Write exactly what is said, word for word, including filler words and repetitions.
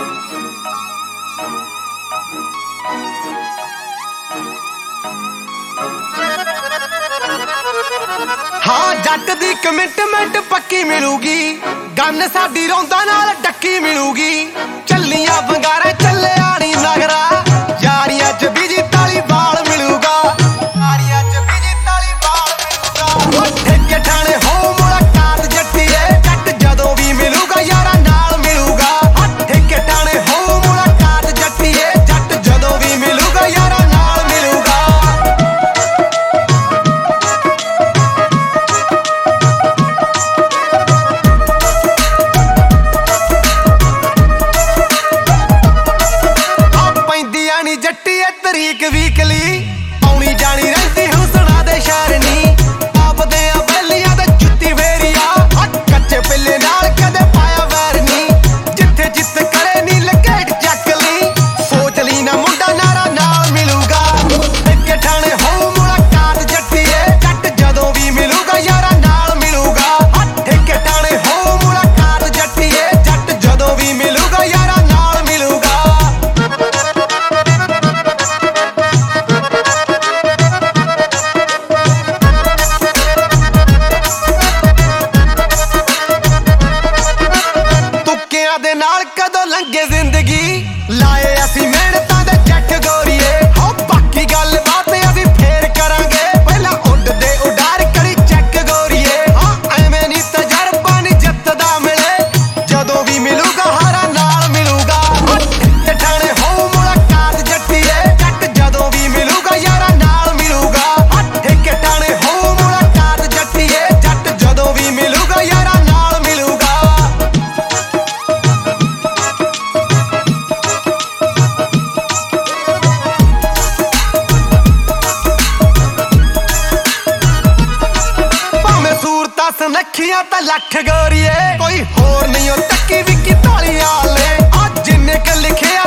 हाँ जट दी कमिटमेंट पक्की मिलूगी, गन साडी रौंदा नाल डक्की मिलूगी। चलियां बंगारे चले आनी नगरा, यारियां च बिजी ताली बाल मिलूगा, यारियां च बिजी ताली बाल मिलूगा। ठेके ठाणे हो मुलाकात जट्टीए, जट जदों भी मिलूगा यारा नाल मिलूगा। ठेके ठाणे हो मुलाकात जट्टीए, जट जदों भी मिलूगा यारा नाल मिलूगा। जट्टीए तरीक वीकली आउनी जानी रहती हुसना दे शहर नी, आप दे बैलियां ते जुत्ती फेरिया, कच्चे पिल्ले नाल कदे पाया वैर नी। जिथे जिथे करे नी लकेट चक ली, सोच ली ना मुंडा नारा नाल मिलूगा। ठेके ठाणे हो मुलाकात जट्टीए, जट जदों भी मिलूगा यारा नाल मिलूगा। ठेके ठाणे हो मुलाकात जट्टीए, जट जदों भी मिलूगा यारा नाल मिलूगा। दे नाल कदों लंघे जिंदगी, लाए असी मेहनतां दे चैक गोरीए। हो बाकी गल बात असी फेर करांगे, पहला उडदे उडार करी चैक गोरीए। हाँ एवें नी तजरबा नी जितदा मिले, जदों भी मिलूगा हारा नाल मिलूगा। ठेके ठाणे हो मुलाकात जट्टीए, जट जदों भी मिलूगा यारा नाल मिलूगा। ठेके ठाणे हो मुलाकात जट्टीए, जट जदों भी मिलूगा यारा नाल मिलूगा। सुनखियां तां लख गोरीए, कोई होर नहीं ओ तक्की विकी ताली आले। अज जिन्ने क लिखे